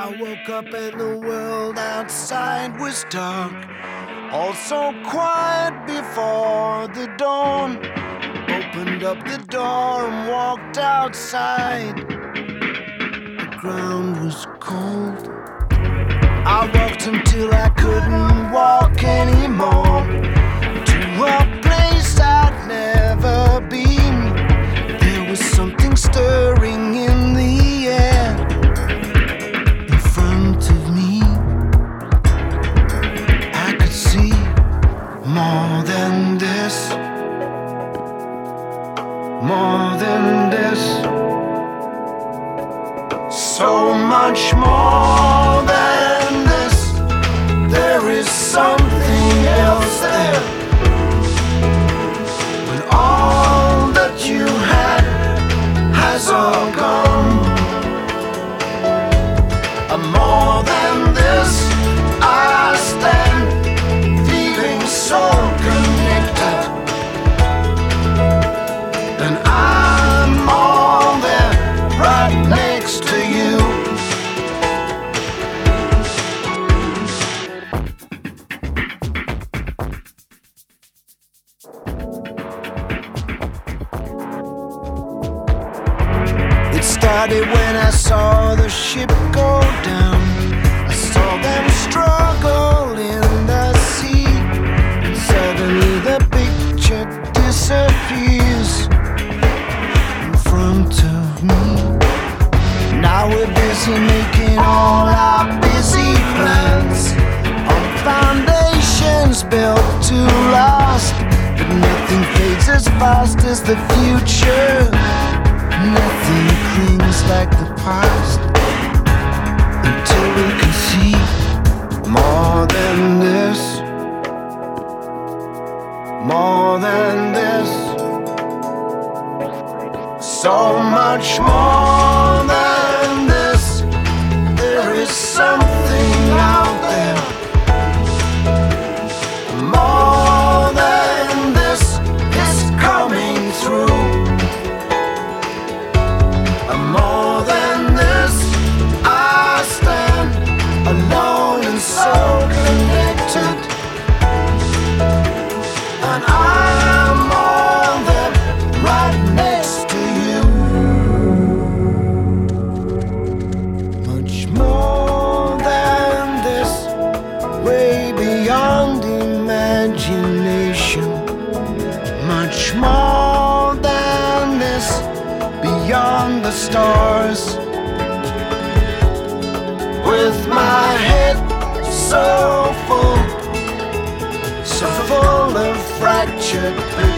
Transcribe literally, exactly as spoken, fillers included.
I woke up and the world outside was dark, all so quiet before the dawn. Opened up the door and walked outside. The ground was cold. I walked until I couldn't walk anymore, to a place I'd never been. There was something stirring in the air in front of me. I could see more than this, more than this, so much more than this. There is something else there. When all that you had has all gone, a more than this. I stand feeling so connected, and I'm all there right next to you. It started when I saw the ship go down. I saw them struggle in the sea, and suddenly the picture disappears in front of me. Now we're busy making all our busy plans on foundations built to last, but nothing fades as fast as the future. Nothing clings like the past, until we can see more than this, more than this, so much more than this. There is something out there, more than this is coming through. More than this, I stand alone and so connected, and I'm all there right next to you. Much more than this, way beyond imagination. Much more than this, beyond the stars. With my head so full, so full of fractured